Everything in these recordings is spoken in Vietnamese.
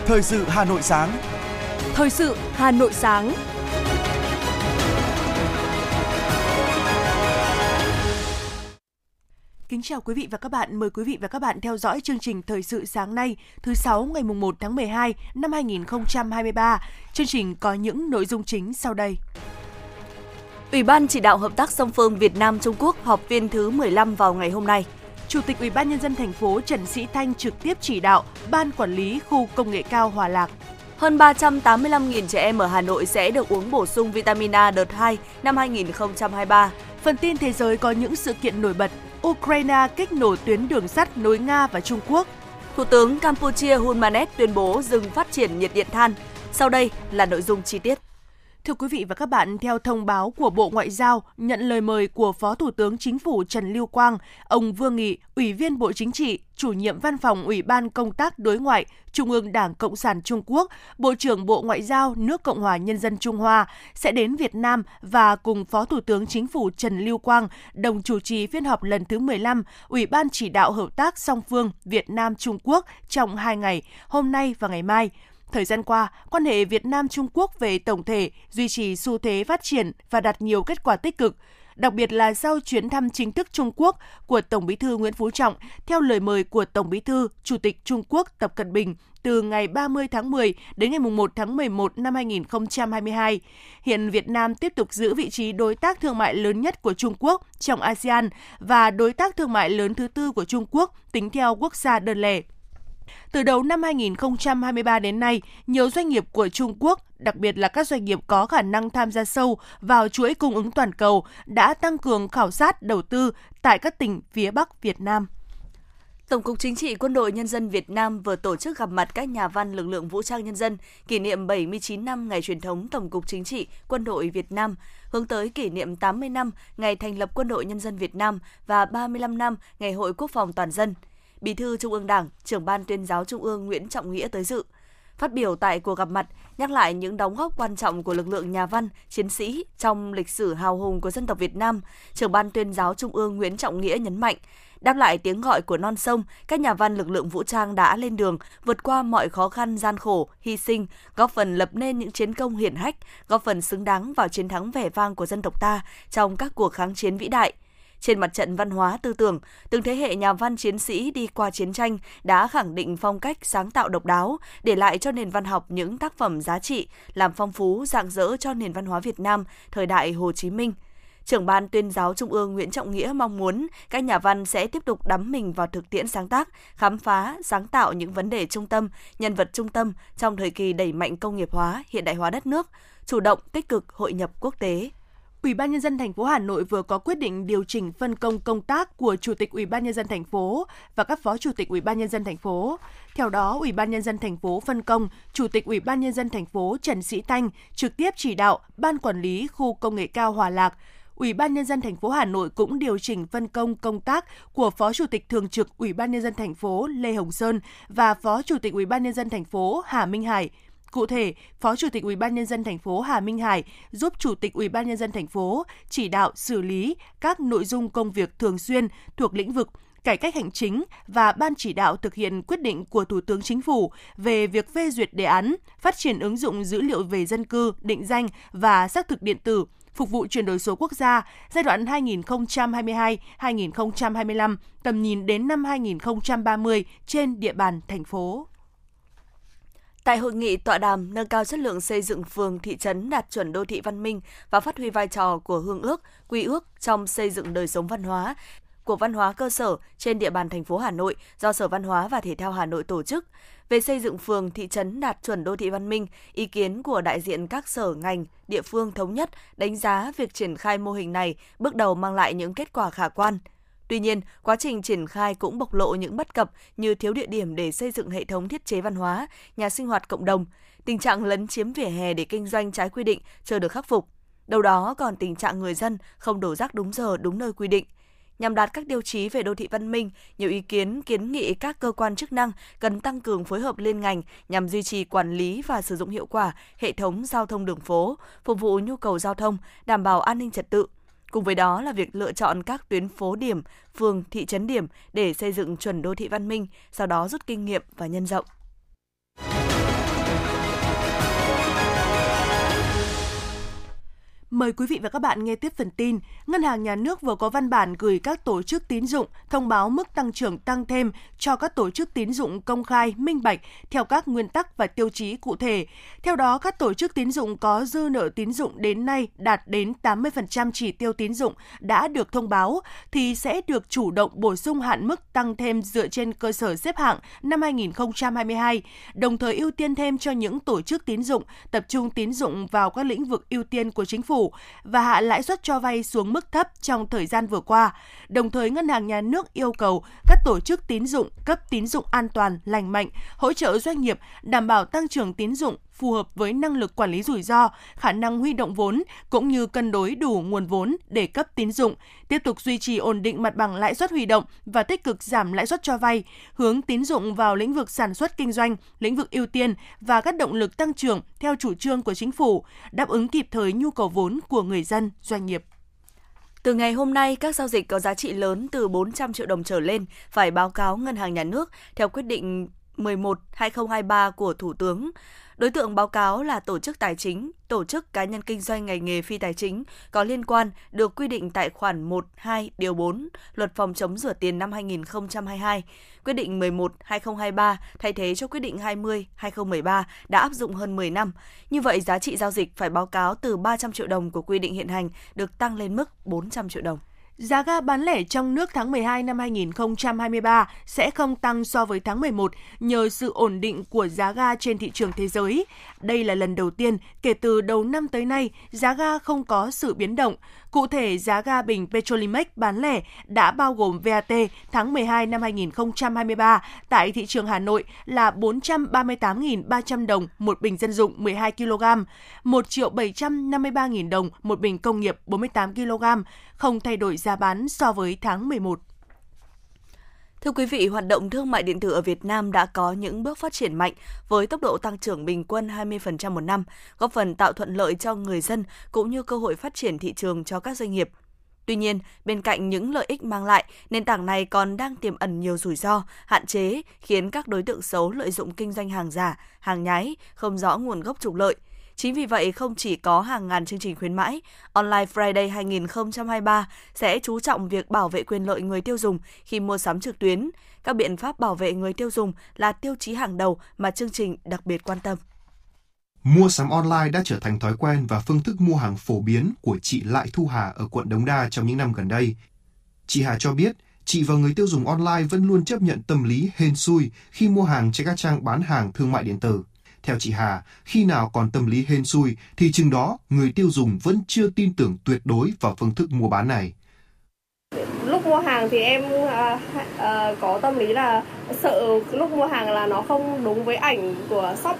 Thời sự Hà Nội sáng. Thời sự Hà Nội sáng. Kính chào quý vị và các bạn. Mời quý vị và các bạn theo dõi chương trình Thời sự sáng nay, thứ 6 ngày 1 tháng 12 năm 2023. Chương trình có những nội dung chính sau đây. Ủy ban chỉ đạo hợp tác song phương Việt Nam Trung Quốc họp phiên thứ 15 vào ngày hôm nay. Chủ tịch Ủy ban nhân dân thành phố Trần Sĩ Thanh trực tiếp chỉ đạo Ban quản lý khu công nghệ cao Hòa Lạc. Hơn 385.000 trẻ em ở Hà Nội sẽ được uống bổ sung vitamin A đợt 2 năm 2023. Phần tin thế giới có những sự kiện nổi bật. Ukraine kích nổ tuyến đường sắt nối Nga và Trung Quốc. Thủ tướng Campuchia Hun Manet tuyên bố dừng phát triển nhiệt điện than. Sau đây là nội dung chi tiết. Thưa quý vị và các bạn, theo thông báo của Bộ Ngoại giao, nhận lời mời của Phó Thủ tướng Chính phủ Trần Lưu Quang, ông Vương Nghị, Ủy viên Bộ Chính trị, Chủ nhiệm Văn phòng Ủy ban Công tác Đối ngoại, Trung ương Đảng Cộng sản Trung Quốc, Bộ trưởng Bộ Ngoại giao nước Cộng hòa Nhân dân Trung Hoa sẽ đến Việt Nam và cùng Phó Thủ tướng Chính phủ Trần Lưu Quang đồng chủ trì phiên họp lần thứ 15 Ủy ban chỉ đạo hợp tác song phương Việt Nam-Trung Quốc trong 2 ngày, hôm nay và ngày mai. Thời gian qua, quan hệ Việt Nam-Trung Quốc về tổng thể duy trì xu thế phát triển và đạt nhiều kết quả tích cực, đặc biệt là sau chuyến thăm chính thức Trung Quốc của Tổng Bí thư Nguyễn Phú Trọng theo lời mời của Tổng Bí thư Chủ tịch Trung Quốc Tập Cận Bình từ ngày 30 tháng 10 đến ngày 1 tháng 11 năm 2022. Hiện Việt Nam tiếp tục giữ vị trí đối tác thương mại lớn nhất của Trung Quốc trong ASEAN và đối tác thương mại lớn thứ tư của Trung Quốc tính theo quốc gia đơn lẻ. Từ đầu năm 2023 đến nay, nhiều doanh nghiệp của Trung Quốc, đặc biệt là các doanh nghiệp có khả năng tham gia sâu vào chuỗi cung ứng toàn cầu, đã tăng cường khảo sát đầu tư tại các tỉnh phía Bắc Việt Nam. Tổng cục Chính trị Quân đội Nhân dân Việt Nam vừa tổ chức gặp mặt các nhà văn lực lượng vũ trang nhân dân kỷ niệm 79 năm ngày truyền thống Tổng cục Chính trị Quân đội Việt Nam, hướng tới kỷ niệm 80 năm ngày thành lập Quân đội Nhân dân Việt Nam và 35 năm ngày Hội Quốc phòng toàn dân. Bí thư Trung ương Đảng, Trưởng ban Tuyên giáo Trung ương Nguyễn Trọng Nghĩa tới dự. Phát biểu tại cuộc gặp mặt, nhắc lại những đóng góp quan trọng của lực lượng nhà văn, chiến sĩ trong lịch sử hào hùng của dân tộc Việt Nam, Trưởng ban Tuyên giáo Trung ương Nguyễn Trọng Nghĩa nhấn mạnh, đáp lại tiếng gọi của non sông, các nhà văn lực lượng vũ trang đã lên đường, vượt qua mọi khó khăn gian khổ, hy sinh, góp phần lập nên những chiến công hiển hách, góp phần xứng đáng vào chiến thắng vẻ vang của dân tộc ta trong các cuộc kháng chiến vĩ đại. Trên mặt trận văn hóa tư tưởng, từng thế hệ nhà văn chiến sĩ đi qua chiến tranh đã khẳng định phong cách sáng tạo độc đáo, để lại cho nền văn học những tác phẩm giá trị, làm phong phú, rạng rỡ cho nền văn hóa Việt Nam thời đại Hồ Chí Minh. Trưởng ban Tuyên giáo Trung ương Nguyễn Trọng Nghĩa mong muốn các nhà văn sẽ tiếp tục đắm mình vào thực tiễn sáng tác, khám phá, sáng tạo những vấn đề trung tâm, nhân vật trung tâm trong thời kỳ đẩy mạnh công nghiệp hóa, hiện đại hóa đất nước, chủ động tích cực hội nhập quốc tế. Ủy ban nhân dân thành phố Hà Nội vừa có quyết định điều chỉnh phân công công tác của Chủ tịch Ủy ban nhân dân thành phố và các Phó Chủ tịch Ủy ban nhân dân thành phố. Theo đó, Ủy ban nhân dân thành phố phân công Chủ tịch Ủy ban nhân dân thành phố Trần Sĩ Thanh trực tiếp chỉ đạo Ban quản lý khu công nghệ cao Hòa Lạc. Ủy ban nhân dân thành phố Hà Nội cũng điều chỉnh phân công công tác của Phó Chủ tịch thường trực Ủy ban nhân dân thành phố Lê Hồng Sơn và Phó Chủ tịch Ủy ban nhân dân thành phố Hà Minh Hải. Cụ thể, Phó Chủ tịch Ủy ban nhân dân thành phố Hà Minh Hải giúp Chủ tịch Ủy ban nhân dân thành phố chỉ đạo xử lý các nội dung công việc thường xuyên thuộc lĩnh vực cải cách hành chính và ban chỉ đạo thực hiện quyết định của Thủ tướng Chính phủ về việc phê duyệt đề án phát triển ứng dụng dữ liệu về dân cư, định danh và xác thực điện tử phục vụ chuyển đổi số quốc gia giai đoạn 2022-2025, tầm nhìn đến năm 2030 trên địa bàn thành phố. Tại hội nghị tọa đàm nâng cao chất lượng xây dựng phường, thị trấn đạt chuẩn đô thị văn minh và phát huy vai trò của hương ước, quy ước trong xây dựng đời sống văn hóa của văn hóa cơ sở trên địa bàn thành phố Hà Nội do Sở Văn hóa và Thể thao Hà Nội tổ chức. Về xây dựng phường, thị trấn đạt chuẩn đô thị văn minh, ý kiến của đại diện các sở ngành, địa phương thống nhất đánh giá việc triển khai mô hình này bước đầu mang lại những kết quả khả quan. Tuy nhiên, quá trình triển khai cũng bộc lộ những bất cập như thiếu địa điểm để xây dựng hệ thống thiết chế văn hóa, nhà sinh hoạt cộng đồng, tình trạng lấn chiếm vỉa hè để kinh doanh trái quy định chưa được khắc phục. Đâu đó còn tình trạng người dân không đổ rác đúng giờ, đúng nơi quy định. Nhằm đạt các tiêu chí về đô thị văn minh, nhiều ý kiến kiến nghị các cơ quan chức năng cần tăng cường phối hợp liên ngành nhằm duy trì quản lý và sử dụng hiệu quả hệ thống giao thông đường phố, phục vụ nhu cầu giao thông, đảm bảo an ninh trật tự. Cùng với đó là việc lựa chọn các tuyến phố điểm, phường, thị trấn điểm để xây dựng chuẩn đô thị văn minh, sau đó rút kinh nghiệm và nhân rộng. Mời quý vị và các bạn nghe tiếp phần tin. Ngân hàng Nhà nước vừa có văn bản gửi các tổ chức tín dụng thông báo mức tăng trưởng tăng thêm cho các tổ chức tín dụng công khai, minh bạch theo các nguyên tắc và tiêu chí cụ thể. Theo đó, các tổ chức tín dụng có dư nợ tín dụng đến nay đạt đến 80% chỉ tiêu tín dụng đã được thông báo thì sẽ được chủ động bổ sung hạn mức tăng thêm dựa trên cơ sở xếp hạng năm 2022, đồng thời ưu tiên thêm cho những tổ chức tín dụng tập trung tín dụng vào các lĩnh vực ưu tiên của chính phủ và hạ lãi suất cho vay xuống mức thấp trong thời gian vừa qua. Đồng thời, Ngân hàng Nhà nước yêu cầu các tổ chức tín dụng cấp tín dụng an toàn, lành mạnh, hỗ trợ doanh nghiệp đảm bảo tăng trưởng tín dụng phù hợp với năng lực quản lý rủi ro, khả năng huy động vốn cũng như cân đối đủ nguồn vốn để cấp tín dụng, tiếp tục duy trì ổn định mặt bằng lãi suất huy động và tích cực giảm lãi suất cho vay, hướng tín dụng vào lĩnh vực sản xuất kinh doanh, lĩnh vực ưu tiên và các động lực tăng trưởng theo chủ trương của chính phủ, đáp ứng kịp thời nhu cầu vốn của người dân, doanh nghiệp. Từ ngày hôm nay, các giao dịch có giá trị lớn từ 400 triệu đồng trở lên phải báo cáo Ngân hàng Nhà nước theo quyết định 11/2023 của Thủ tướng. Đối tượng báo cáo là tổ chức tài chính, tổ chức cá nhân kinh doanh ngành nghề phi tài chính có liên quan được quy định tại khoản 1.2 điều 4 Luật phòng chống rửa tiền năm 2022. Quyết định 11/2023 thay thế cho quyết định 20/2013 đã áp dụng hơn 10 năm. Như vậy, giá trị giao dịch phải báo cáo từ 300 triệu đồng của quy định hiện hành được tăng lên mức 400 triệu đồng. Giá ga bán lẻ trong nước tháng 12 năm 2023 sẽ không tăng so với tháng 11 nhờ sự ổn định của giá ga trên thị trường thế giới. Đây là lần đầu tiên kể từ đầu năm tới nay giá ga không có sự biến động. Cụ thể, giá ga bình Petrolimex bán lẻ đã bao gồm VAT tháng 12 năm 2023 tại thị trường Hà Nội là 438.300 đồng một bình dân dụng 12 kg, 1.753.000 đồng một bình công nghiệp 48 kg, không thay đổi giá bán so với tháng 11. Thưa quý vị, hoạt động thương mại điện tử ở Việt Nam đã có những bước phát triển mạnh với tốc độ tăng trưởng bình quân 20% một năm, góp phần tạo thuận lợi cho người dân cũng như cơ hội phát triển thị trường cho các doanh nghiệp. Tuy nhiên, bên cạnh những lợi ích mang lại, nền tảng này còn đang tiềm ẩn nhiều rủi ro, hạn chế khiến các đối tượng xấu lợi dụng kinh doanh hàng giả, hàng nhái, không rõ nguồn gốc trục lợi. Chính vì vậy, không chỉ có hàng ngàn chương trình khuyến mãi, Online Friday 2023 sẽ chú trọng việc bảo vệ quyền lợi người tiêu dùng khi mua sắm trực tuyến. Các biện pháp bảo vệ người tiêu dùng là tiêu chí hàng đầu mà chương trình đặc biệt quan tâm. Mua sắm online đã trở thành thói quen và phương thức mua hàng phổ biến của chị Lại Thu Hà ở quận Đống Đa trong những năm gần đây. Chị Hà cho biết, chị và người tiêu dùng online vẫn luôn chấp nhận tâm lý hên xui khi mua hàng trên các trang bán hàng thương mại điện tử. Theo chị Hà, khi nào còn tâm lý hên xui thì chừng đó người tiêu dùng vẫn chưa tin tưởng tuyệt đối vào phương thức mua bán này. Lúc mua hàng thì em có tâm lý là sợ lúc mua hàng là nó không đúng với ảnh của shop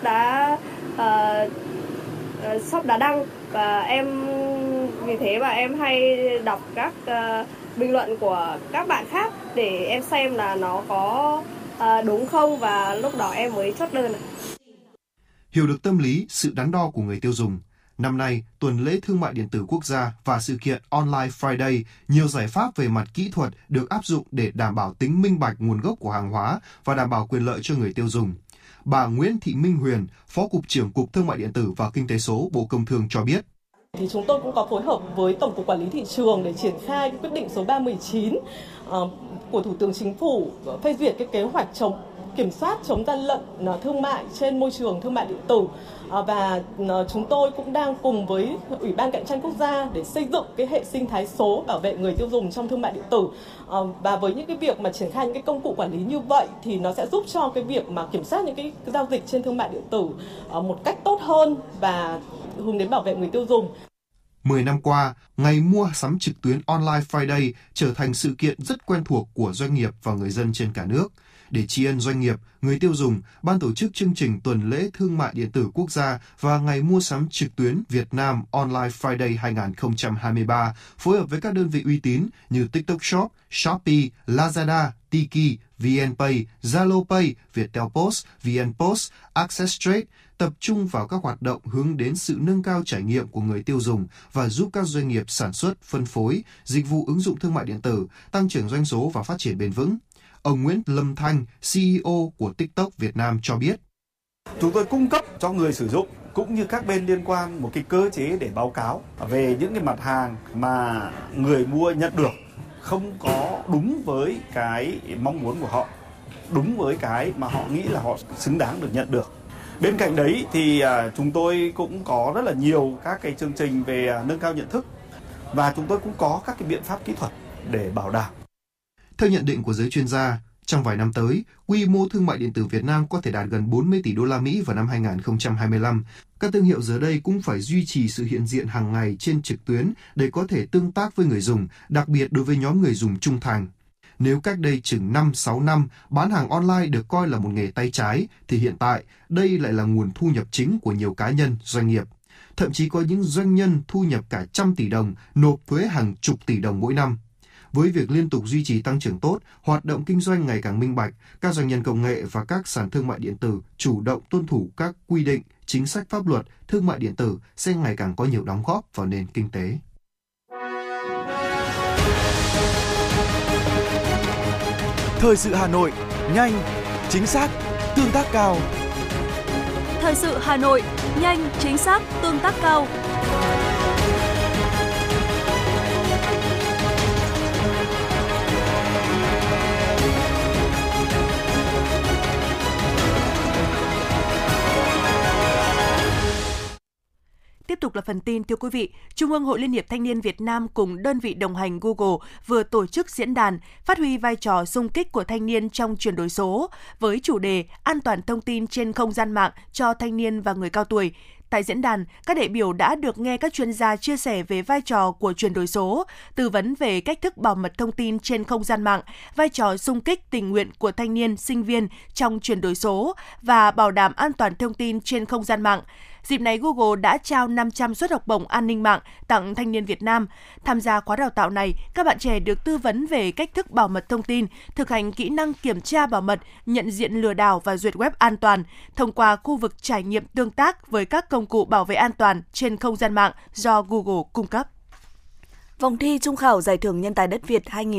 đã đăng, và em vì thế mà em hay đọc các bình luận của các bạn khác để em xem là nó có đúng không, và lúc đó em mới chốt đơn. Hiểu được tâm lý, sự đắn đo của người tiêu dùng, năm nay, tuần lễ thương mại điện tử quốc gia và sự kiện Online Friday, nhiều giải pháp về mặt kỹ thuật được áp dụng để đảm bảo tính minh bạch nguồn gốc của hàng hóa và đảm bảo quyền lợi cho người tiêu dùng. Bà Nguyễn Thị Minh Huyền, Phó Cục trưởng Cục Thương mại điện tử và Kinh tế số Bộ Công Thương cho biết. Thì chúng tôi cũng có phối hợp với Tổng cục Quản lý Thị trường để triển khai quyết định số 319 của Thủ tướng Chính phủ phê duyệt cái kế hoạch kiểm soát chống gian lận thương mại trên môi trường thương mại điện tử, và chúng tôi cũng đang cùng với Ủy ban Cạnh tranh Quốc gia để xây dựng cái hệ sinh thái số bảo vệ người tiêu dùng trong thương mại điện tử, và với những cái việc mà triển khai những cái công cụ quản lý như vậy thì nó sẽ giúp cho cái việc mà kiểm soát những cái giao dịch trên thương mại điện tử một cách tốt hơn và hướng đến bảo vệ người tiêu dùng. 10 năm qua, ngày mua sắm trực tuyến Online Friday trở thành sự kiện rất quen thuộc của doanh nghiệp và người dân trên cả nước. Để tri ân doanh nghiệp, người tiêu dùng, ban tổ chức chương trình tuần lễ thương mại điện tử quốc gia và ngày mua sắm trực tuyến Việt Nam Online Friday 2023 phối hợp với các đơn vị uy tín như TikTok Shop, Shopee, Lazada, Tiki, VNPay, Zalo Pay, Viettel Post, VNPost, Access Trade tập trung vào các hoạt động hướng đến sự nâng cao trải nghiệm của người tiêu dùng và giúp các doanh nghiệp sản xuất, phân phối, dịch vụ ứng dụng thương mại điện tử, tăng trưởng doanh số và phát triển bền vững. Ông Nguyễn Lâm Thanh, CEO của TikTok Việt Nam cho biết. Chúng tôi cung cấp cho người sử dụng cũng như các bên liên quan một cái cơ chế để báo cáo về những cái mặt hàng mà người mua nhận được không có đúng với cái mong muốn của họ, đúng với cái mà họ nghĩ là họ xứng đáng được nhận được. Bên cạnh đấy thì chúng tôi cũng có rất là nhiều các cái chương trình về nâng cao nhận thức và chúng tôi cũng có các cái biện pháp kỹ thuật để bảo đảm. Theo nhận định của giới chuyên gia, trong vài năm tới, quy mô thương mại điện tử Việt Nam có thể đạt gần 40 tỷ đô la Mỹ vào năm 2025. Các thương hiệu giờ đây cũng phải duy trì sự hiện diện hàng ngày trên trực tuyến để có thể tương tác với người dùng, đặc biệt đối với nhóm người dùng trung thành. Nếu cách đây chừng 5-6 năm, bán hàng online được coi là một nghề tay trái, thì hiện tại đây lại là nguồn thu nhập chính của nhiều cá nhân, doanh nghiệp. Thậm chí có những doanh nhân thu nhập cả trăm tỷ đồng, nộp thuế hàng chục tỷ đồng mỗi năm. Với việc liên tục duy trì tăng trưởng tốt, hoạt động kinh doanh ngày càng minh bạch, các doanh nhân công nghệ và các sàn thương mại điện tử chủ động tuân thủ các quy định, chính sách pháp luật, thương mại điện tử sẽ ngày càng có nhiều đóng góp vào nền kinh tế. Thời sự Hà Nội, nhanh, chính xác, tương tác cao. Thời sự Hà Nội, nhanh, chính xác, tương tác cao. Tiếp tục là phần tin, thưa quý vị. Trung ương Hội Liên hiệp Thanh niên Việt Nam cùng đơn vị đồng hành Google vừa tổ chức diễn đàn phát huy vai trò xung kích của thanh niên trong chuyển đổi số với chủ đề An toàn thông tin trên không gian mạng cho thanh niên và người cao tuổi. Tại diễn đàn, các đại biểu đã được nghe các chuyên gia chia sẻ về vai trò của chuyển đổi số, tư vấn về cách thức bảo mật thông tin trên không gian mạng, vai trò xung kích tình nguyện của thanh niên, sinh viên trong chuyển đổi số và bảo đảm an toàn thông tin trên không gian mạng. Dịp này, Google đã trao 500 suất học bổng an ninh mạng tặng thanh niên Việt Nam. Tham gia khóa đào tạo này, các bạn trẻ được tư vấn về cách thức bảo mật thông tin, thực hành kỹ năng kiểm tra bảo mật, nhận diện lừa đảo và duyệt web an toàn, thông qua khu vực trải nghiệm tương tác với các công cụ bảo vệ an toàn trên không gian mạng do Google cung cấp. Vòng thi Trung khảo Giải thưởng Nhân tài đất Việt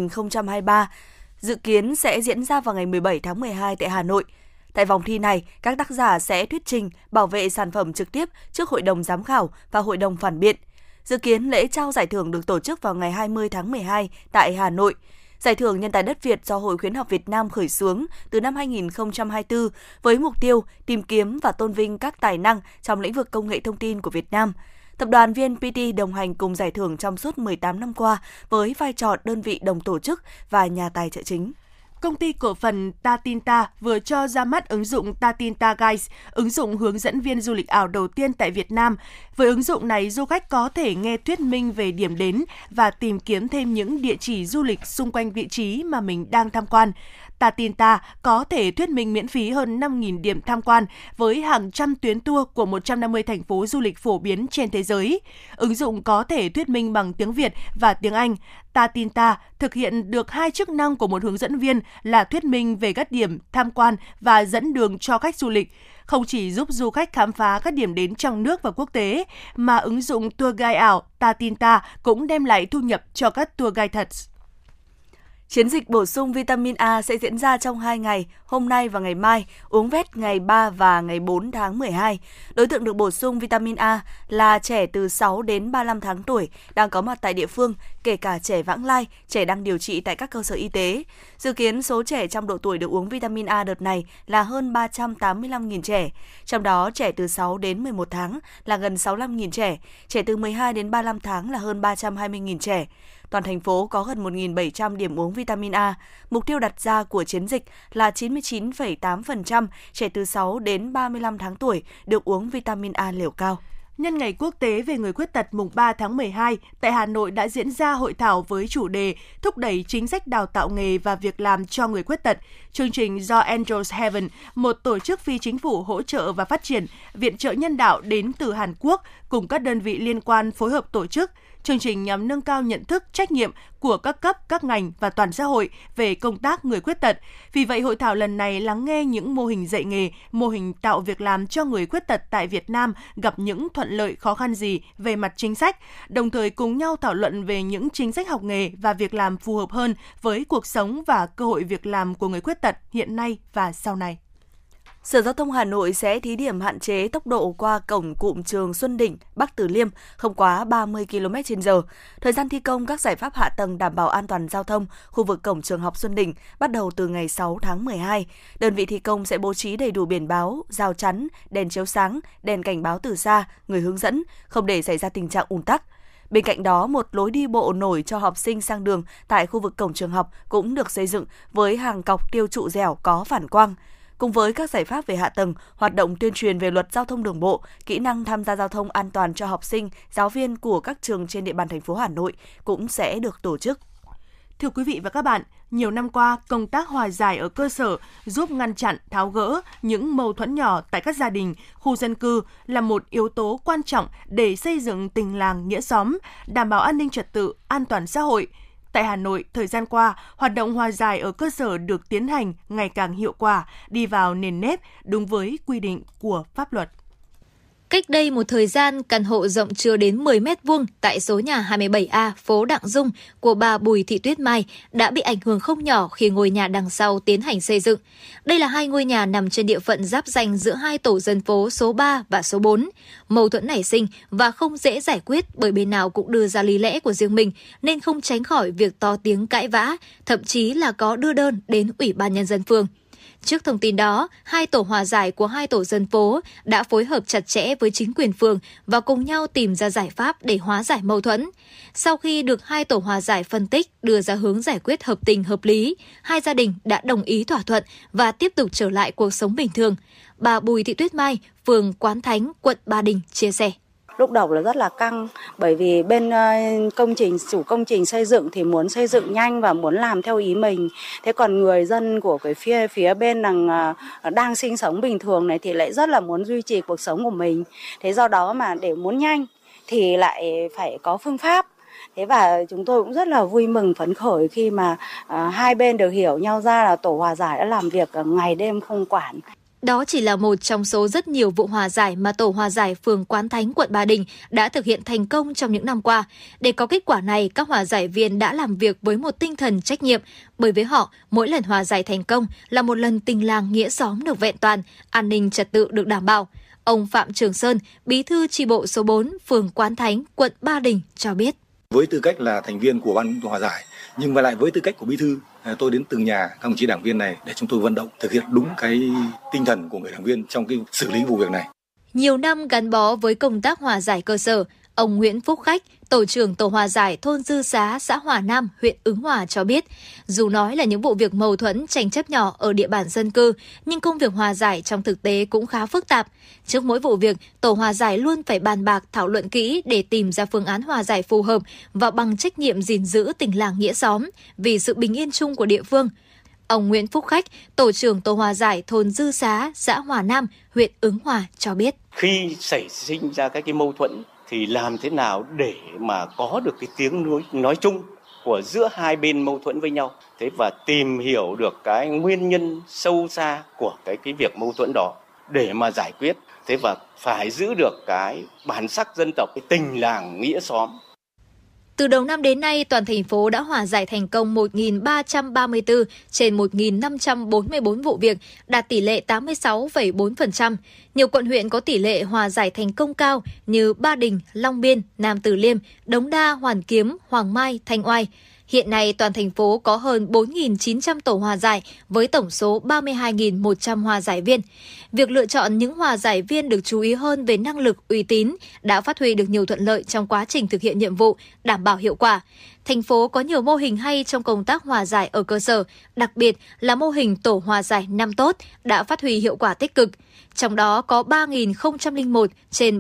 2023 dự kiến sẽ diễn ra vào ngày 17 tháng 12 tại Hà Nội. Tại vòng thi này, các tác giả sẽ thuyết trình, bảo vệ sản phẩm trực tiếp trước Hội đồng Giám khảo và Hội đồng Phản biện. Dự kiến lễ trao giải thưởng được tổ chức vào ngày 20 tháng 12 tại Hà Nội. Giải thưởng Nhân tài đất Việt do Hội Khuyến học Việt Nam khởi xướng từ năm 2024 với mục tiêu tìm kiếm và tôn vinh các tài năng trong lĩnh vực công nghệ thông tin của Việt Nam. Tập đoàn VNPT đồng hành cùng giải thưởng trong suốt 18 năm qua với vai trò đơn vị đồng tổ chức và nhà tài trợ chính. Công ty cổ phần Tatinta vừa cho ra mắt ứng dụng Tatinta Guides, ứng dụng hướng dẫn viên du lịch ảo đầu tiên tại Việt Nam. Với ứng dụng này, du khách có thể nghe thuyết minh về điểm đến và tìm kiếm thêm những địa chỉ du lịch xung quanh vị trí mà mình đang tham quan. Tatinta có thể thuyết minh miễn phí hơn 5.000 điểm tham quan với hàng trăm tuyến tour của 150 thành phố du lịch phổ biến trên thế giới. Ứng dụng có thể thuyết minh bằng tiếng Việt và tiếng Anh. Tatinta thực hiện được hai chức năng của một hướng dẫn viên là thuyết minh về các điểm tham quan và dẫn đường cho khách du lịch. Không chỉ giúp du khách khám phá các điểm đến trong nước và quốc tế, mà ứng dụng tour guide ảo Tatinta cũng đem lại thu nhập cho các tour guide thật. Chiến dịch bổ sung vitamin A sẽ diễn ra trong 2 ngày, hôm nay và ngày mai, uống vét ngày 3 và ngày 4 tháng 12. Đối tượng được bổ sung vitamin A là trẻ từ 6 đến 35 tháng tuổi đang có mặt tại địa phương, kể cả trẻ vãng lai, trẻ đang điều trị tại các cơ sở y tế. Dự kiến số trẻ trong độ tuổi được uống vitamin A đợt này là hơn 385.000 trẻ. Trong đó, trẻ từ 6 đến 11 tháng là gần 65.000 trẻ, trẻ từ 12 đến 35 tháng là hơn 320.000 trẻ. Toàn thành phố có gần 1.700 điểm uống vitamin A. Mục tiêu đặt ra của chiến dịch là 99,8% trẻ từ 6 đến 35 tháng tuổi được uống vitamin A liều cao. Nhân ngày quốc tế về người khuyết tật mùng 3 tháng 12, tại Hà Nội đã diễn ra hội thảo với chủ đề thúc đẩy chính sách đào tạo nghề và việc làm cho người khuyết tật. Chương trình do Angels Heaven, một tổ chức phi chính phủ hỗ trợ và phát triển, viện trợ nhân đạo đến từ Hàn Quốc cùng các đơn vị liên quan phối hợp tổ chức. Chương trình nhằm nâng cao nhận thức, trách nhiệm của các cấp, các ngành và toàn xã hội về công tác người khuyết tật. Vì vậy, hội thảo lần này lắng nghe những mô hình dạy nghề, mô hình tạo việc làm cho người khuyết tật tại Việt Nam gặp những thuận lợi khó khăn gì về mặt chính sách, đồng thời cùng nhau thảo luận về những chính sách học nghề và việc làm phù hợp hơn với cuộc sống và cơ hội việc làm của người khuyết tật hiện nay và sau này. Sở Giao thông Hà Nội sẽ thí điểm hạn chế tốc độ qua cổng cụm trường Xuân Đỉnh, Bắc Từ Liêm không quá 30 km/h. Thời gian thi công các giải pháp hạ tầng đảm bảo an toàn giao thông khu vực cổng trường học Xuân Đỉnh bắt đầu từ ngày 6 tháng 12. Đơn vị thi công sẽ bố trí đầy đủ biển báo, rào chắn, đèn chiếu sáng, đèn cảnh báo từ xa, người hướng dẫn, không để xảy ra tình trạng ùn tắc. Bên cạnh đó, một lối đi bộ nổi cho học sinh sang đường tại khu vực cổng trường học cũng được xây dựng với hàng cọc tiêu trụ dẻo có phản quang. Cùng với các giải pháp về hạ tầng, hoạt động tuyên truyền về luật giao thông đường bộ, kỹ năng tham gia giao thông an toàn cho học sinh, giáo viên của các trường trên địa bàn thành phố Hà Nội cũng sẽ được tổ chức. Thưa quý vị và các bạn, nhiều năm qua, công tác hòa giải ở cơ sở giúp ngăn chặn, tháo gỡ những mâu thuẫn nhỏ tại các gia đình, khu dân cư là một yếu tố quan trọng để xây dựng tình làng nghĩa xóm, đảm bảo an ninh trật tự, an toàn xã hội. Tại Hà Nội, thời gian qua, hoạt động hòa giải ở cơ sở được tiến hành ngày càng hiệu quả, đi vào nền nếp đúng với quy định của pháp luật. Cách đây một thời gian, căn hộ rộng chưa đến 10 m2 tại số nhà 27A, phố Đặng Dung của bà Bùi Thị Tuyết Mai đã bị ảnh hưởng không nhỏ khi ngôi nhà đằng sau tiến hành xây dựng. Đây là hai ngôi nhà nằm trên địa phận giáp ranh giữa hai tổ dân phố số 3 và số 4. Mâu thuẫn nảy sinh và không dễ giải quyết bởi bên nào cũng đưa ra lý lẽ của riêng mình nên không tránh khỏi việc to tiếng cãi vã, thậm chí là có đưa đơn đến Ủy ban Nhân dân phường. Trước thông tin đó, hai tổ hòa giải của hai tổ dân phố đã phối hợp chặt chẽ với chính quyền phường và cùng nhau tìm ra giải pháp để hóa giải mâu thuẫn. Sau khi được hai tổ hòa giải phân tích, đưa ra hướng giải quyết hợp tình hợp lý, hai gia đình đã đồng ý thỏa thuận và tiếp tục trở lại cuộc sống bình thường. Bà Bùi Thị Tuyết Mai, phường Quán Thánh, quận Ba Đình chia sẻ. Lúc đầu là rất là căng bởi vì bên chủ công trình xây dựng thì muốn xây dựng nhanh và muốn làm theo ý mình. Thế còn người dân của cái phía bên đang sinh sống bình thường này thì lại rất là muốn duy trì cuộc sống của mình. Thế do đó mà để muốn nhanh thì lại phải có phương pháp. Thế và chúng tôi cũng rất là vui mừng phấn khởi khi mà hai bên được hiểu nhau ra là tổ hòa giải đã làm việc ngày đêm không quản. Đó chỉ là một trong số rất nhiều vụ hòa giải mà Tổ Hòa giải phường Quán Thánh, quận Ba Đình đã thực hiện thành công trong những năm qua. Để có kết quả này, các hòa giải viên đã làm việc với một tinh thần trách nhiệm. Bởi với họ, mỗi lần hòa giải thành công là một lần tình làng nghĩa xóm được vẹn toàn, an ninh trật tự được đảm bảo. Ông Phạm Trường Sơn, bí thư chi bộ số 4, phường Quán Thánh, quận Ba Đình cho biết. Với tư cách là thành viên của ban hòa giải, nhưng mà lại với tư cách của bí thư, tôi đến từng nhà các đồng chí đảng viên này để chúng tôi vận động thực hiện đúng cái tinh thần của người đảng viên trong cái xử lý vụ việc này. Nhiều năm gắn bó với công tác hòa giải cơ sở, ông Nguyễn Phúc Khách, tổ trưởng tổ hòa giải thôn Dư Xá, xã Hòa Nam, huyện Ứng Hòa cho biết, dù nói là những vụ việc mâu thuẫn tranh chấp nhỏ ở địa bàn dân cư, nhưng công việc hòa giải trong thực tế cũng khá phức tạp. Trước mỗi vụ việc, tổ hòa giải luôn phải bàn bạc thảo luận kỹ để tìm ra phương án hòa giải phù hợp và bằng trách nhiệm gìn giữ tình làng nghĩa xóm vì sự bình yên chung của địa phương. Ông Nguyễn Phúc Khách, tổ trưởng tổ hòa giải thôn Dư Xá, xã Hòa Nam, huyện Ứng Hòa cho biết. Khi xảy sinh ra các cái mâu thuẫn thì làm thế nào để mà có được cái tiếng nói chung của giữa hai bên mâu thuẫn với nhau, thế và tìm hiểu được cái nguyên nhân sâu xa của cái việc mâu thuẫn đó để mà giải quyết, thế và phải giữ được cái bản sắc dân tộc, cái tình làng nghĩa xóm. Từ đầu năm đến nay, toàn thành phố đã hòa giải thành công 1.334 trên 1.544 vụ việc, đạt tỷ lệ 86,4%. Nhiều quận huyện có tỷ lệ hòa giải thành công cao như Ba Đình, Long Biên, Nam Từ Liêm, Đống Đa, Hoàn Kiếm, Hoàng Mai, Thanh Oai. Hiện nay, toàn thành phố có hơn 4.900 tổ hòa giải với tổng số 32.100 hòa giải viên. Việc lựa chọn những hòa giải viên được chú ý hơn về năng lực, uy tín đã phát huy được nhiều thuận lợi trong quá trình thực hiện nhiệm vụ, đảm bảo hiệu quả. Thành phố có nhiều mô hình hay trong công tác hòa giải ở cơ sở, đặc biệt là mô hình tổ hòa giải 5 tốt đã phát huy hiệu quả tích cực. Trong đó có 3.001 trên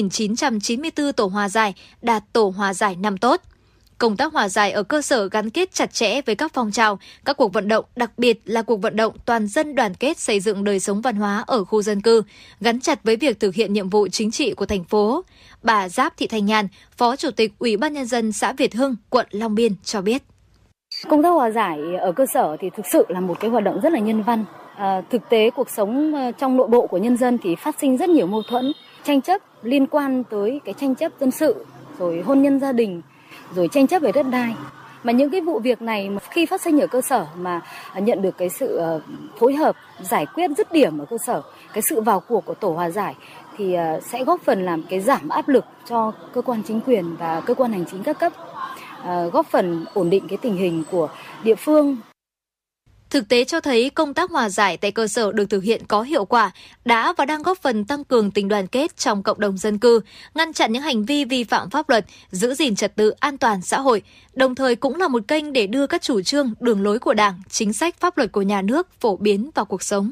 4.994 tổ hòa giải đạt tổ hòa giải 5 tốt. Công tác hòa giải ở cơ sở gắn kết chặt chẽ với các phong trào, các cuộc vận động, đặc biệt là cuộc vận động toàn dân đoàn kết xây dựng đời sống văn hóa ở khu dân cư, gắn chặt với việc thực hiện nhiệm vụ chính trị của thành phố. Bà Giáp Thị Thanh Nhàn, Phó Chủ tịch Ủy ban Nhân dân xã Việt Hưng, quận Long Biên cho biết. Công tác hòa giải ở cơ sở thì thực sự là một cái hoạt động rất là nhân văn. Thực tế cuộc sống trong nội bộ của nhân dân thì phát sinh rất nhiều mâu thuẫn, tranh chấp liên quan tới cái tranh chấp dân sự, rồi hôn nhân gia đình, rồi tranh chấp về đất đai. Mà những cái vụ việc này khi phát sinh ở cơ sở mà nhận được cái sự phối hợp, giải quyết dứt điểm ở cơ sở, cái sự vào cuộc của tổ hòa giải thì sẽ góp phần làm cái giảm áp lực cho cơ quan chính quyền và cơ quan hành chính các cấp, góp phần ổn định cái tình hình của địa phương. Thực tế cho thấy công tác hòa giải tại cơ sở được thực hiện có hiệu quả, đã và đang góp phần tăng cường tình đoàn kết trong cộng đồng dân cư, ngăn chặn những hành vi vi phạm pháp luật, giữ gìn trật tự an toàn xã hội, đồng thời cũng là một kênh để đưa các chủ trương, đường lối của Đảng, chính sách pháp luật của nhà nước phổ biến vào cuộc sống.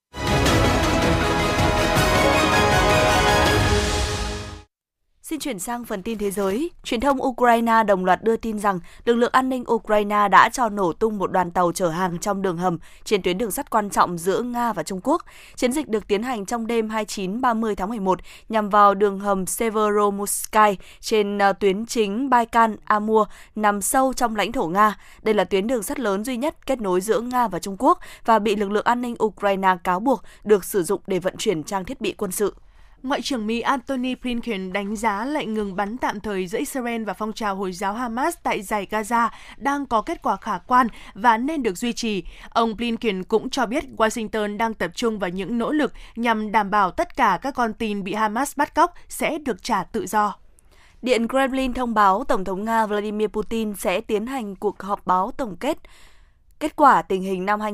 Xin chuyển sang phần tin thế giới. Truyền thông Ukraine đồng loạt đưa tin rằng lực lượng an ninh Ukraine đã cho nổ tung một đoàn tàu chở hàng trong đường hầm trên tuyến đường sắt quan trọng giữa Nga và Trung Quốc. Chiến dịch được tiến hành trong đêm 29-30 tháng 11 nhằm vào đường hầm Severomorsk trên tuyến chính Baikal-Amur nằm sâu trong lãnh thổ Nga. Đây là tuyến đường sắt lớn duy nhất kết nối giữa Nga và Trung Quốc và bị lực lượng an ninh Ukraine cáo buộc được sử dụng để vận chuyển trang thiết bị quân sự. Ngoại trưởng Mỹ Antony Blinken đánh giá lệnh ngừng bắn tạm thời giữa Israel và phong trào Hồi giáo Hamas tại dải Gaza đang có kết quả khả quan và nên được duy trì. Ông Blinken cũng cho biết Washington đang tập trung vào những nỗ lực nhằm đảm bảo tất cả các con tin bị Hamas bắt cóc sẽ được trả tự do. Điện Kremlin thông báo Tổng thống Nga Vladimir Putin sẽ tiến hành cuộc họp báo tổng kết quả tình hình năm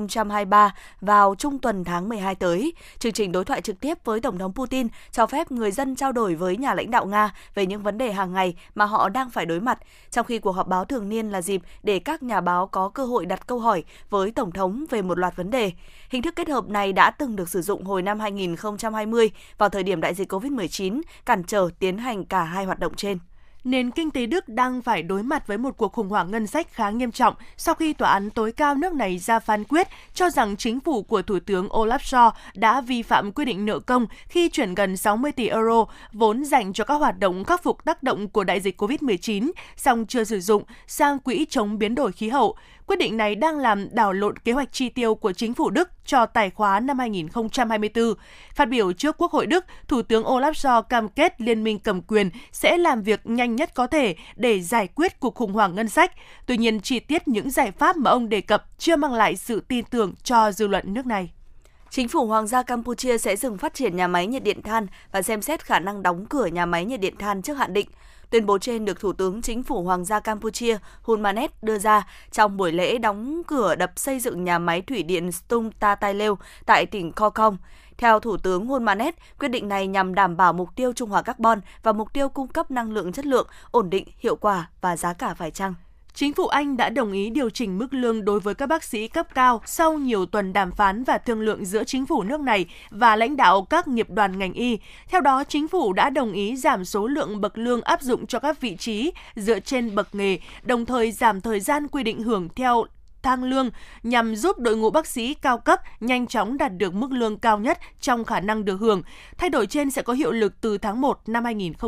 2023 vào trung tuần tháng 12 tới. Chương trình đối thoại trực tiếp với Tổng thống Putin cho phép người dân trao đổi với nhà lãnh đạo Nga về những vấn đề hàng ngày mà họ đang phải đối mặt, trong khi cuộc họp báo thường niên là dịp để các nhà báo có cơ hội đặt câu hỏi với Tổng thống về một loạt vấn đề. Hình thức kết hợp này đã từng được sử dụng hồi năm 2020 vào thời điểm đại dịch COVID-19, cản trở tiến hành cả hai hoạt động trên. Nền kinh tế Đức đang phải đối mặt với một cuộc khủng hoảng ngân sách khá nghiêm trọng sau khi Tòa án tối cao nước này ra phán quyết cho rằng chính phủ của Thủ tướng Olaf Scholz đã vi phạm quy định nợ công khi chuyển gần 60 tỷ euro vốn dành cho các hoạt động khắc phục tác động của đại dịch COVID-19, song chưa sử dụng sang quỹ chống biến đổi khí hậu. Quyết định này đang làm đảo lộn kế hoạch chi tiêu của chính phủ Đức cho tài khóa năm 2024. Phát biểu trước Quốc hội Đức, Thủ tướng Olaf Scholz cam kết Liên minh cầm quyền sẽ làm việc nhanh nhất có thể để giải quyết cuộc khủng hoảng ngân sách. Tuy nhiên, chi tiết những giải pháp mà ông đề cập chưa mang lại sự tin tưởng cho dư luận nước này. Chính phủ Hoàng gia Campuchia sẽ dừng phát triển nhà máy nhiệt điện than và xem xét khả năng đóng cửa nhà máy nhiệt điện than trước hạn định. Tuyên bố trên được Thủ tướng Chính phủ Hoàng gia Campuchia Hun Manet đưa ra trong buổi lễ đóng cửa đập xây dựng nhà máy thủy điện Stung Ta Tai Leu tại tỉnh Kho Khong. Theo Thủ tướng Hun Manet, quyết định này nhằm đảm bảo mục tiêu trung hòa carbon và mục tiêu cung cấp năng lượng chất lượng, ổn định, hiệu quả và giá cả phải chăng. Chính phủ Anh đã đồng ý điều chỉnh mức lương đối với các bác sĩ cấp cao sau nhiều tuần đàm phán và thương lượng giữa chính phủ nước này và lãnh đạo các nghiệp đoàn ngành y. Theo đó, chính phủ đã đồng ý giảm số lượng bậc lương áp dụng cho các vị trí dựa trên bậc nghề, đồng thời giảm thời gian quy định hưởng theo thang lương nhằm giúp đội ngũ bác sĩ cao cấp nhanh chóng đạt được mức lương cao nhất trong khả năng được hưởng. Thay đổi trên sẽ có hiệu lực từ tháng 1 năm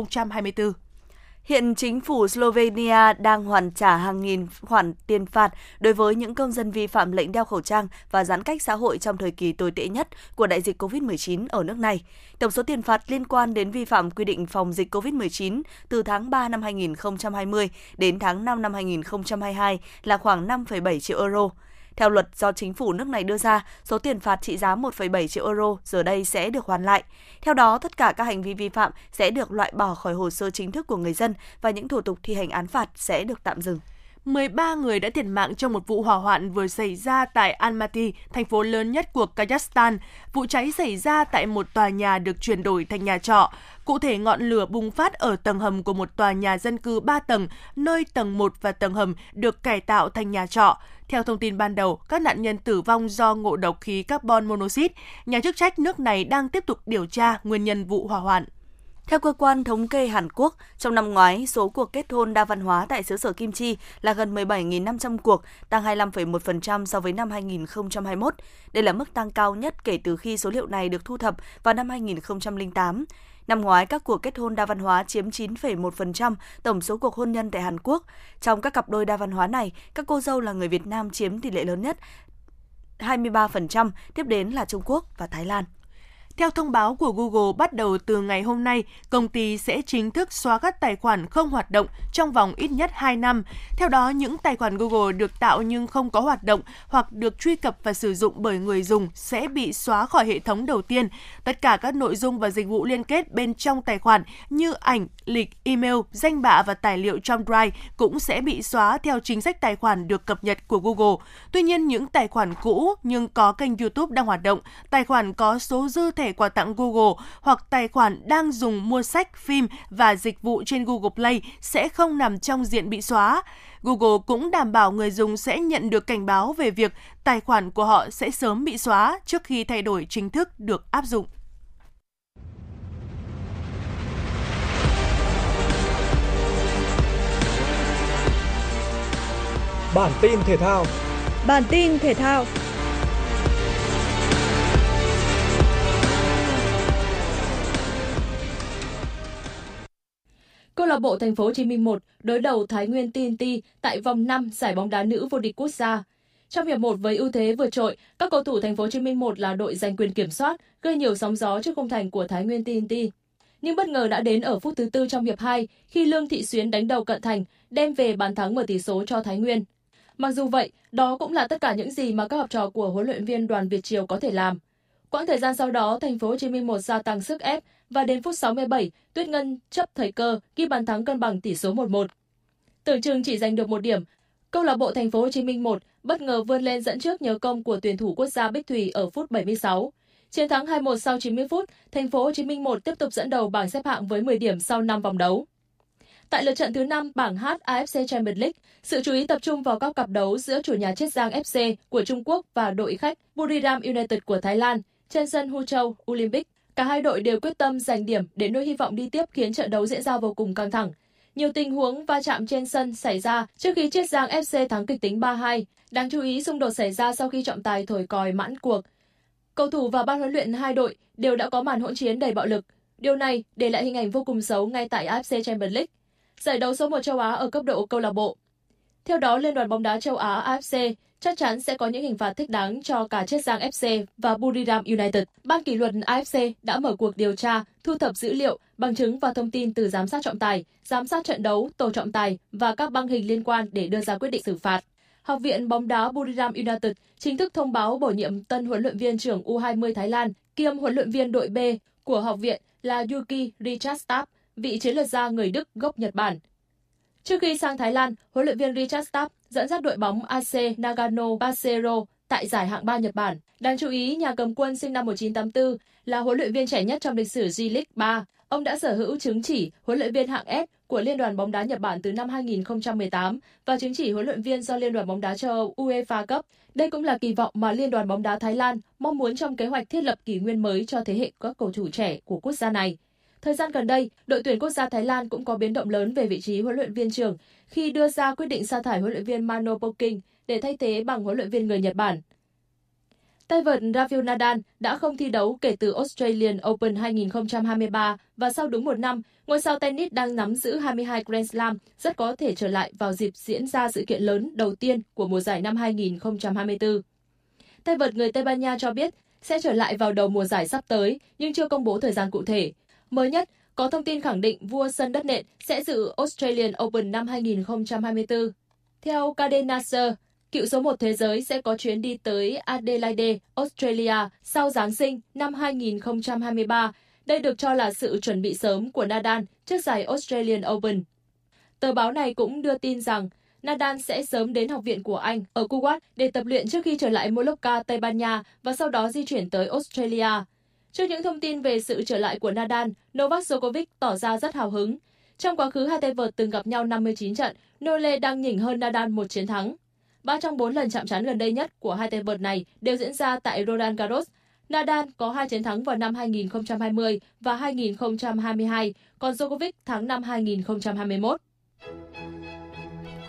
2024. Hiện chính phủ Slovenia đang hoàn trả hàng nghìn khoản tiền phạt đối với những công dân vi phạm lệnh đeo khẩu trang và giãn cách xã hội trong thời kỳ tồi tệ nhất của đại dịch COVID-19 ở nước này. Tổng số tiền phạt liên quan đến vi phạm quy định phòng dịch COVID-19 từ tháng 3 năm 2020 đến tháng 5 năm 2022 là khoảng 5,7 triệu euro. Theo luật do chính phủ nước này đưa ra, số tiền phạt trị giá 1,7 triệu euro giờ đây sẽ được hoàn lại. Theo đó, tất cả các hành vi vi phạm sẽ được loại bỏ khỏi hồ sơ chính thức của người dân và những thủ tục thi hành án phạt sẽ được tạm dừng. 13 người đã thiệt mạng trong một vụ hỏa hoạn vừa xảy ra tại Almaty, thành phố lớn nhất của Kazakhstan. Vụ cháy xảy ra tại một tòa nhà được chuyển đổi thành nhà trọ. Cụ thể, ngọn lửa bùng phát ở tầng hầm của một tòa nhà dân cư 3 tầng, nơi tầng 1 và tầng hầm được cải tạo thành nhà trọ. Theo thông tin ban đầu, các nạn nhân tử vong do ngộ độc khí carbon monoxide. Nhà chức trách nước này đang tiếp tục điều tra nguyên nhân vụ hỏa hoạn. Theo cơ quan thống kê Hàn Quốc, trong năm ngoái, số cuộc kết hôn đa văn hóa tại xứ sở Kim Chi là gần 17.500 cuộc, tăng 25,1% so với năm 2021. Đây là mức tăng cao nhất kể từ khi số liệu này được thu thập vào năm 2008. Năm ngoái, các cuộc kết hôn đa văn hóa chiếm 9,1% tổng số cuộc hôn nhân tại Hàn Quốc. Trong các cặp đôi đa văn hóa này, các cô dâu là người Việt Nam chiếm tỷ lệ lớn nhất, 23%, tiếp đến là Trung Quốc và Thái Lan. Theo thông báo của Google, bắt đầu từ ngày hôm nay, công ty sẽ chính thức xóa các tài khoản không hoạt động trong vòng ít nhất 2 năm. Theo đó, những tài khoản Google được tạo nhưng không có hoạt động hoặc được truy cập và sử dụng bởi người dùng sẽ bị xóa khỏi hệ thống đầu tiên. Tất cả các nội dung và dịch vụ liên kết bên trong tài khoản như ảnh, lịch, email, danh bạ và tài liệu trong Drive cũng sẽ bị xóa theo chính sách tài khoản được cập nhật của Google. Tuy nhiên, những tài khoản cũ nhưng có kênh YouTube đang hoạt động, tài khoản có số dư thẻ quà tặng Google hoặc tài khoản đang dùng mua sách, phim và dịch vụ trên Google Play sẽ không nằm trong diện bị xóa. Google cũng đảm bảo người dùng sẽ nhận được cảnh báo về việc tài khoản của họ sẽ sớm bị xóa trước khi thay đổi chính thức được áp dụng. Bản tin thể thao. Câu lạc bộ Thành phố Hồ Chí Minh 1 đối đầu Thái Nguyên TNT tại vòng 5 giải bóng đá nữ vô địch quốc gia. Trong hiệp 1 với ưu thế vượt trội, các cầu thủ Thành phố Hồ Chí Minh 1 là đội giành quyền kiểm soát, gây nhiều sóng gió trước khung thành của Thái Nguyên TNT. Nhưng bất ngờ đã đến ở phút thứ 4 trong hiệp 2 khi Lương Thị Xuyến đánh đầu cận thành, đem về bàn thắng mở tỷ số cho Thái Nguyên. Mặc dù vậy, đó cũng là tất cả những gì mà các học trò của huấn luyện viên Đoàn Việt Triều có thể làm. Quãng thời gian sau đó, Thành phố Hồ Chí Minh 1 gia tăng sức ép và đến phút 67, Tuyết Ngân chấp thời cơ ghi bàn thắng cân bằng tỷ số 1-1. Tưởng chừng chỉ giành được 1 điểm, câu lạc bộ Thành phố Hồ Chí Minh 1 bất ngờ vươn lên dẫn trước nhờ công của tuyển thủ quốc gia Bích Thùy ở phút 76. Chiến thắng 2-1 sau 90 phút, Thành phố Hồ Chí Minh 1 tiếp tục dẫn đầu bảng xếp hạng với 10 điểm sau 5 vòng đấu. Tại lượt trận thứ 5 bảng H AFC Champions League, sự chú ý tập trung vào các cặp đấu giữa chủ nhà Chiết Giang FC của Trung Quốc và đội khách Buriram United của Thái Lan trên sân Huzhou Olympic. Cả hai đội đều quyết tâm giành điểm để nuôi hy vọng đi tiếp khiến trận đấu diễn ra vô cùng căng thẳng. Nhiều tình huống va chạm trên sân xảy ra trước khi Chiết Giang FC thắng kịch tính 3-2. Đáng chú ý, xung đột xảy ra sau khi trọng tài thổi còi mãn cuộc. Cầu thủ và ban huấn luyện hai đội đều đã có màn hỗn chiến đầy bạo lực. Điều này để lại hình ảnh vô cùng xấu ngay tại AFC Champions League, giải đấu số 1 châu Á ở cấp độ câu lạc bộ. Theo đó, Liên đoàn bóng đá châu Á AFC chắc chắn sẽ có những hình phạt thích đáng cho cả Chiết Giang FC và Buriram United. Ban kỷ luật AFC đã mở cuộc điều tra, thu thập dữ liệu, bằng chứng và thông tin từ giám sát trọng tài, giám sát trận đấu, tổ trọng tài và các băng hình liên quan để đưa ra quyết định xử phạt. Học viện bóng đá Buriram United chính thức thông báo bổ nhiệm tân huấn luyện viên trưởng U20 Thái Lan kiêm huấn luyện viên đội B của học viện là Yuki Richardstav, vị chiến lược gia người Đức gốc Nhật Bản. Trước khi sang Thái Lan, huấn luyện viên Richardstav dẫn dắt đội bóng AC Nagano Basero tại giải hạng 3 Nhật Bản. Đáng chú ý, nhà cầm quân sinh năm 1984 là huấn luyện viên trẻ nhất trong lịch sử J-League 3. Ông đã sở hữu chứng chỉ huấn luyện viên hạng S của Liên đoàn bóng đá Nhật Bản từ năm 2018 và chứng chỉ huấn luyện viên do Liên đoàn bóng đá châu Âu UEFA cấp. Đây cũng là kỳ vọng mà Liên đoàn bóng đá Thái Lan mong muốn trong kế hoạch thiết lập kỷ nguyên mới cho thế hệ các cầu thủ trẻ của quốc gia này. Thời gian gần đây, đội tuyển quốc gia Thái Lan cũng có biến động lớn về vị trí huấn luyện viên trưởng khi đưa ra quyết định sa thải huấn luyện viên Mano Poking để thay thế bằng huấn luyện viên người Nhật Bản. Tay vợt Rafael Nadal đã không thi đấu kể từ Australian Open 2023 và sau đúng 1 năm, ngôi sao tennis đang nắm giữ 22 Grand Slam rất có thể trở lại vào dịp diễn ra sự kiện lớn đầu tiên của mùa giải năm 2024. Tay vợt người Tây Ban Nha cho biết sẽ trở lại vào đầu mùa giải sắp tới nhưng chưa công bố thời gian cụ thể. Mới nhất, có thông tin khẳng định vua sân đất nện sẽ dự Australian Open năm 2024. Theo Caden Nasser, cựu số 1 thế giới sẽ có chuyến đi tới Adelaide, Australia sau Giáng sinh năm 2023. Đây được cho là sự chuẩn bị sớm của Nadal trước giải Australian Open. Tờ báo này cũng đưa tin rằng Nadal sẽ sớm đến học viện của Anh ở Kuwait để tập luyện trước khi trở lại Mallorca, Tây Ban Nha và sau đó di chuyển tới Australia. Trước những thông tin về sự trở lại của Nadal, Novak Djokovic tỏ ra rất hào hứng. Trong quá khứ, hai tay vợt từng gặp nhau 59 trận, Nole đang nhỉnh hơn Nadal một chiến thắng. 3 trong 4 lần chạm trán gần đây nhất của hai tay vợt này đều diễn ra tại Roland Garros. Nadal có 2 chiến thắng vào năm 2020 và 2022, còn Djokovic thắng năm 2021.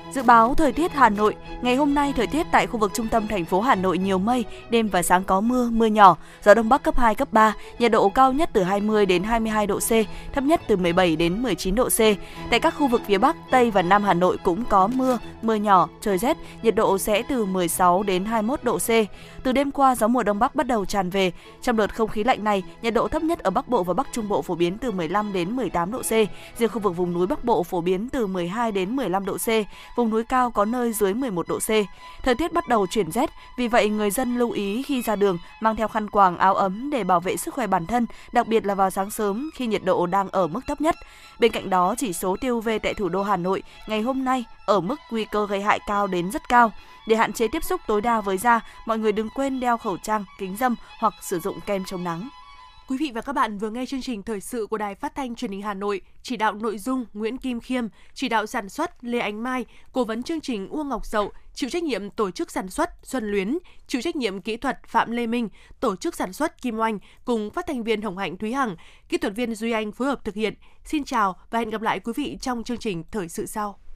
Dự báo thời tiết Hà Nội, ngày hôm nay thời tiết tại khu vực trung tâm thành phố Hà Nội nhiều mây, đêm và sáng có mưa, mưa nhỏ, gió đông bắc cấp 2, cấp 3, nhiệt độ cao nhất từ 20 đến 22 độ C, thấp nhất từ 17 đến 19 độ C. Tại các khu vực phía Bắc, Tây và Nam Hà Nội cũng có mưa, mưa nhỏ, trời rét, nhiệt độ sẽ từ 16 đến 21 độ C. Từ đêm qua, gió mùa đông bắc bắt đầu tràn về. Trong đợt không khí lạnh này, nhiệt độ thấp nhất ở Bắc Bộ và Bắc Trung Bộ phổ biến từ 15 đến 18 độ C, riêng khu vực vùng núi Bắc Bộ phổ biến từ 12 đến 15 độ C. Vùng núi cao có nơi dưới 11 độ C. Thời tiết bắt đầu chuyển rét, vì vậy người dân lưu ý khi ra đường mang theo khăn quàng, áo ấm để bảo vệ sức khỏe bản thân, đặc biệt là vào sáng sớm khi nhiệt độ đang ở mức thấp nhất. Bên cạnh đó, chỉ số tia UV tại thủ đô Hà Nội ngày hôm nay ở mức nguy cơ gây hại cao đến rất cao. Để hạn chế tiếp xúc tối đa với da, mọi người đừng quên đeo khẩu trang, kính râm hoặc sử dụng kem chống nắng. Quý vị và các bạn vừa nghe chương trình thời sự của Đài Phát thanh Truyền hình Hà Nội, chỉ đạo nội dung Nguyễn Kim Khiêm, chỉ đạo sản xuất Lê Ánh Mai, cố vấn chương trình Uông Ngọc Dậu, chịu trách nhiệm tổ chức sản xuất Xuân Luyến, chịu trách nhiệm kỹ thuật Phạm Lê Minh, tổ chức sản xuất Kim Oanh cùng phát thanh viên Hồng Hạnh Thúy Hằng, kỹ thuật viên Duy Anh phối hợp thực hiện. Xin chào và hẹn gặp lại quý vị trong chương trình thời sự sau.